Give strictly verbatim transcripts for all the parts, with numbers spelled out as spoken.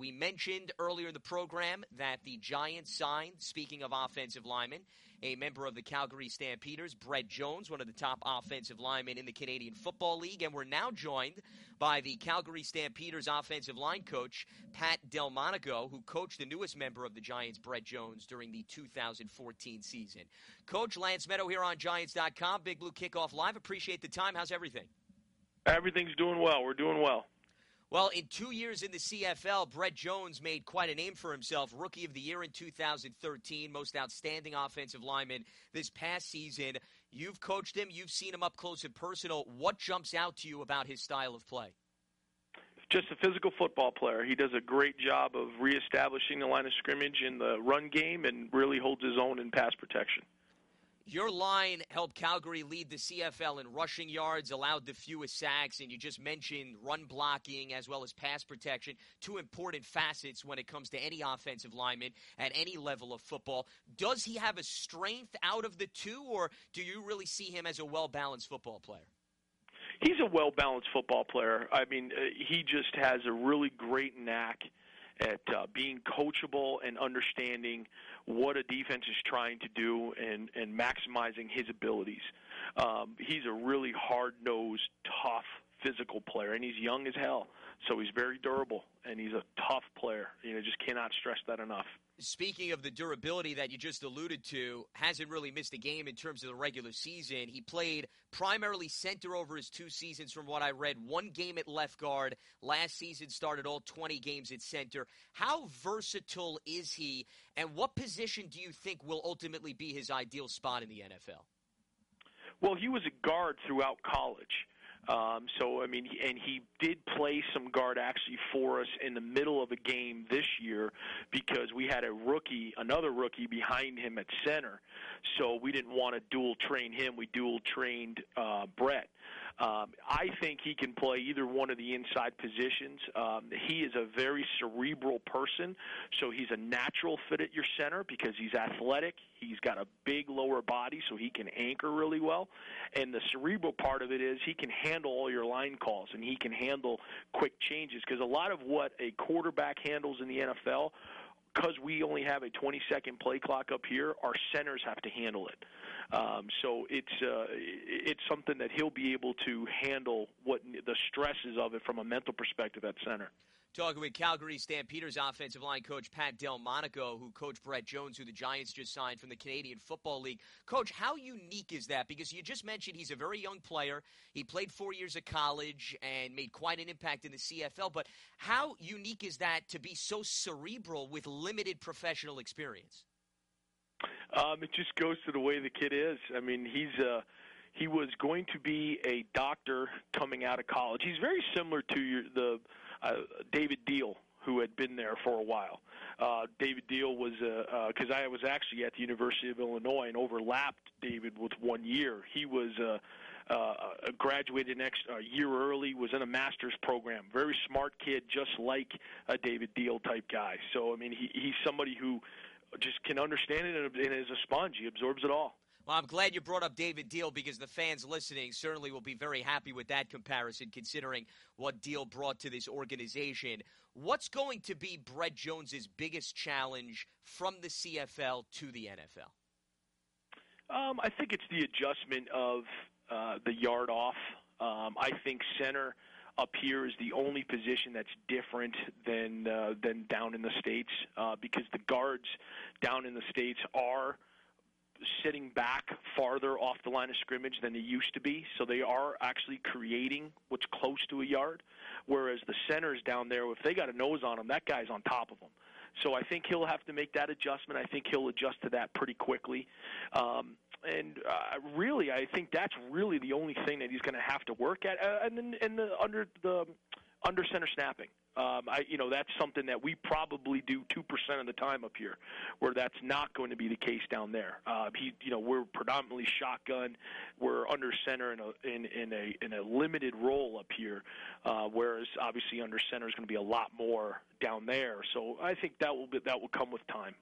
We mentioned earlier in the program that the Giants signed, speaking of offensive linemen, a member of the Calgary Stampeders, Brett Jones, one of the top offensive linemen in the Canadian Football League. And we're now joined by the Calgary Stampeders offensive line coach, Pat Delmonico, who coached the newest member of the Giants, Brett Jones, during the two thousand fourteen season. Coach, Lance Meadow here on Giants dot com, Big Blue Kickoff Live. Appreciate the time. How's everything? Everything's doing well. We're doing well. Well, in two years in the C F L, Brett Jones made quite a name for himself. Rookie of the Year in two thousand thirteen, most outstanding offensive lineman this past season. You've coached him. You've seen him up close and personal. What jumps out to you about his style of play? Just a physical football player. He does a great job of reestablishing the line of scrimmage in the run game and really holds his own in pass protection. Your line helped Calgary lead the C F L in rushing yards, allowed the fewest sacks, and you just mentioned run blocking as well as pass protection, two important facets when it comes to any offensive lineman at any level of football. Does he have a strength out of the two, or do you really see him as a well-balanced football player? He's a well-balanced football player. I mean, uh, he just has a really great knack at uh, being coachable and understanding what a defense is trying to do and, and maximizing his abilities. Um, he's a really hard-nosed, tough, physical player, and he's young as hell, so he's very durable, and he's a tough player. You know, just cannot stress that enough. Speaking of the durability that you just alluded to, hasn't really missed a game in terms of the regular season. He played primarily center over his two seasons from what I read, one game at left guard. Last season started all twenty games at center. How versatile is he, and what position do you think will ultimately be his ideal spot in the N F L? Well, he was a guard throughout college. Um, so, I mean, and he did play some guard actually for us in the middle of a game this year because we had a rookie, another rookie behind him at center. So we didn't want to dual train him. We dual trained uh, Brett. Um, I think he can play either one of the inside positions. Um, he is a very cerebral person, so he's a natural fit at your center because he's athletic. He's got a big lower body, so he can anchor really well. And the cerebral part of it is he can handle all your line calls, and he can handle quick changes because a lot of what a quarterback handles in the N F L, because we only have a twenty-second play clock up here, our centers have to handle it. Um, so it's uh, it's something that he'll be able to handle what the stresses of it from a mental perspective at center. Talking with Calgary Stampeders offensive line coach Pat Delmonico, who coached Brett Jones, who the Giants just signed from the Canadian Football League. Coach, how unique is that? Because you just mentioned he's a very young player. He played four years of college and made quite an impact in the C F L. But how unique is that to be so cerebral with limited professional experience? Um, it just goes to the way the kid is. I mean, he's uh, he was going to be a doctor coming out of college. He's very similar to your, the uh, David Deal, who had been there for a while. Uh, David Deal was because uh, uh, I was actually at the University of Illinois and overlapped David with one year. He was uh, uh, graduated next uh, year early, was in a master's program. Very smart kid, just like a David Deal type guy. So I mean, he, he's somebody who just can understand it and is a sponge. He absorbs it all. Well, I'm glad you brought up David Deal because the fans listening certainly will be very happy with that comparison considering what Deal brought to this organization. What's going to be Brett Jones's biggest challenge from the C F L to the N F L? Um, I think it's the adjustment of uh, the yard off. Um, I think center up here is the only position that's different than uh, than down in the States uh, because the guards down in the States are sitting back farther off the line of scrimmage than they used to be, so they are actually creating what's close to a yard, whereas the centers down there, if they got a nose on them, that guy's on top of them. So I think he'll have to make that adjustment. I think he'll adjust to that pretty quickly. Um, and uh, really, I think that's really the only thing that he's going to have to work at. Uh, and then and the under the under center snapping. Um, I, you know, that's something that we probably do two percent of the time up here, where that's not going to be the case down there. Uh, he, you know, we're predominantly shotgun. We're under center in a in, in a in a limited role up here, uh, whereas obviously under center is going to be a lot more down there. So I think that will be, that will come with time.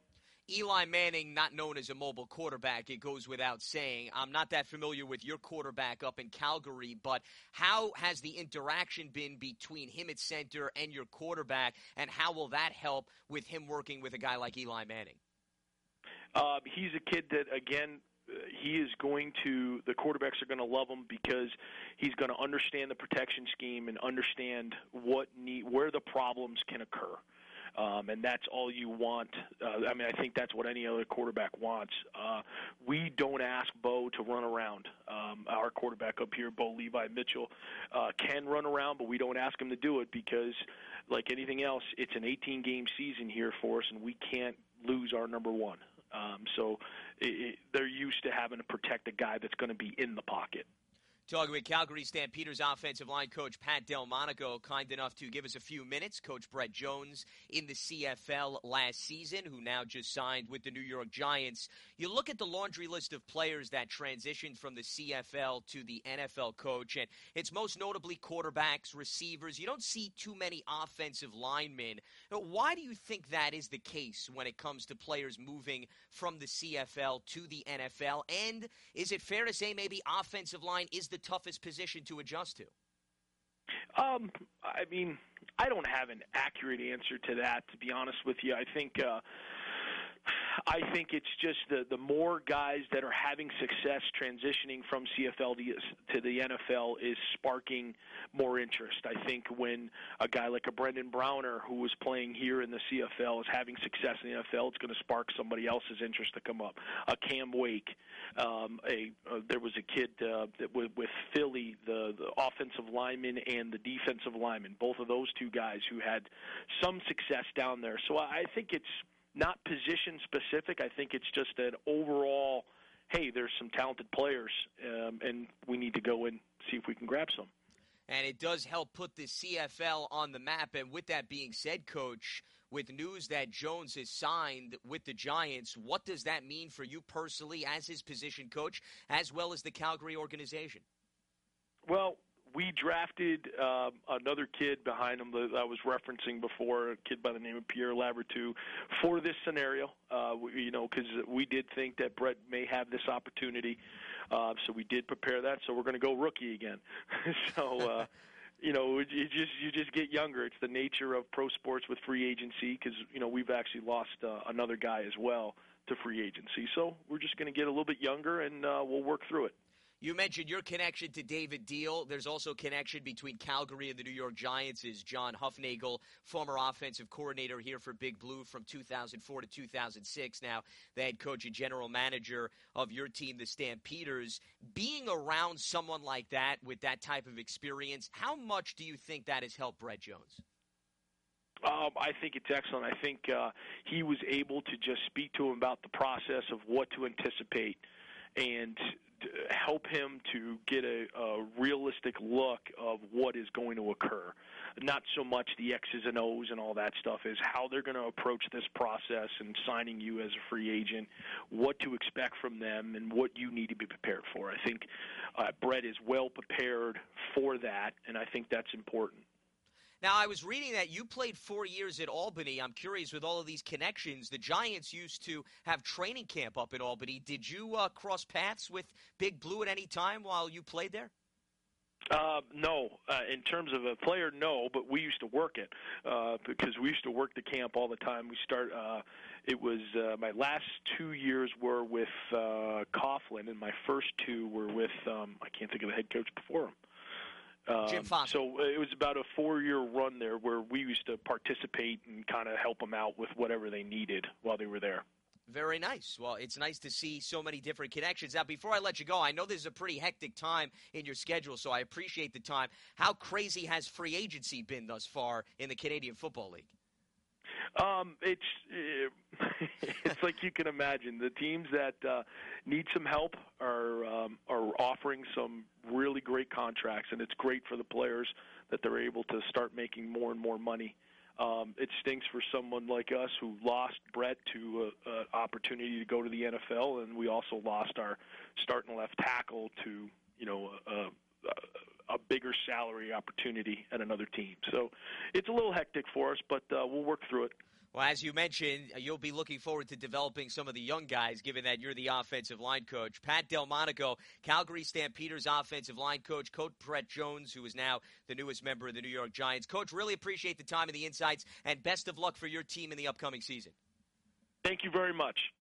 Eli Manning, not known as a mobile quarterback, it goes without saying. I'm not that familiar with your quarterback up in Calgary, but how has the interaction been between him at center and your quarterback, and how will that help with him working with a guy like Eli Manning? Uh, he's a kid that, again, he is going to – the quarterbacks are going to love him because he's going to understand the protection scheme and understand what need, where the problems can occur. Um, and that's all you want. Uh, I mean, I think that's what any other quarterback wants. Uh, we don't ask Bo to run around. Um, our quarterback up here, Bo Levi Mitchell, uh, can run around, but we don't ask him to do it because, like anything else, it's an eighteen-game season here for us, and we can't lose our number one. Um, so it, it, they're used to having to protect a guy that's going to be in the pocket. Talking with Calgary Stampeders offensive line coach Pat Delmonico, kind enough to give us a few minutes. Coach Brett Jones in the C F L last season, who now just signed with the New York Giants. You look at the laundry list of players that transitioned from the C F L to the N F L coach, and it's most notably quarterbacks, receivers. You don't see too many offensive linemen. Why do you think that is the case when it comes to players moving from the C F L to the N F L? And is it fair to say maybe offensive line is the toughest position to adjust to? Um, I mean, I don't have an accurate answer to that, to be honest with you. I think uh, I think it's just the, the more guys that are having success transitioning from C F L to, to the N F L is sparking more interest. I think when a guy like a Brendan Browner, who was playing here in the C F L, is having success in the N F L, it's going to spark somebody else's interest to come up. A Cam Wake, um, a uh, there was a kid uh, that with, with Philly, the, the offensive lineman and the defensive lineman, both of those two guys who had some success down there. So I think it's not position specific. I think it's just an overall, hey, there's some talented players, um, and we need to go and see if we can grab some. And it does help put the C F L on the map. And with that being said, Coach, with news that Jones is signed with the Giants, what does that mean for you personally as his position coach, as well as the Calgary organization? Well, we drafted uh, another kid behind him that I was referencing before, a kid by the name of Pierre Lavertu, for this scenario. Uh, we, you know, because we did think that Brett may have this opportunity, uh, so we did prepare that. So we're going to go rookie again. so, uh, you know, you just you just get younger. It's the nature of pro sports with free agency because you know we've actually lost uh, another guy as well to free agency. So we're just going to get a little bit younger and uh, we'll work through it. You mentioned your connection to David Deal. There's also a connection between Calgary and the New York Giants. Is John Hufnagel, former offensive coordinator here for Big Blue from two thousand four to two thousand six, now the head coach and general manager of your team, the Stampeders. Being around someone like that with that type of experience, how much do you think that has helped Brett Jones? Um, I think it's excellent. I think uh, he was able to just speak to him about the process of what to anticipate and help him to get a, a realistic look of what is going to occur. Not so much the X's and O's and all that stuff, is how they're going to approach this process and signing you as a free agent, what to expect from them, and what you need to be prepared for. I think uh, Brett is well prepared for that, and I think that's important. Now, I was reading that you played four years at Albany. I'm curious, with all of these connections, the Giants used to have training camp up in Albany. Did you uh, cross paths with Big Blue at any time while you played there? Uh, no. Uh, in terms of a player, no, but we used to work it uh, because we used to work the camp all the time. We start. Uh, it was uh, my last two years were with uh, Coughlin, and my first two were with um, I can't think of the head coach before him. Um, Jim Foster. So it was about a four-year run there where we used to participate and kind of help them out with whatever they needed while they were there. Very nice. Well, it's nice to see so many different connections. Now, before I let you go, I know this is a pretty hectic time in your schedule, so I appreciate the time. How crazy has free agency been thus far in the Canadian Football League? Um, it's it's like you can imagine. The teams that uh, need some help are um, are offering some really great contracts, and it's great for the players that they're able to start making more and more money. Um, it stinks for someone like us who lost Brett to an opportunity to go to the N F L, and we also lost our starting left tackle to you know a, a, a bigger salary opportunity at another team. So it's a little hectic for us, but uh, we'll work through it. Well, as you mentioned, you'll be looking forward to developing some of the young guys, given that you're the offensive line coach. Pat Delmonico, Calgary Stampeders offensive line coach, Coach Brett Jones, who is now the newest member of the New York Giants. Coach, really appreciate the time and the insights, and best of luck for your team in the upcoming season. Thank you very much.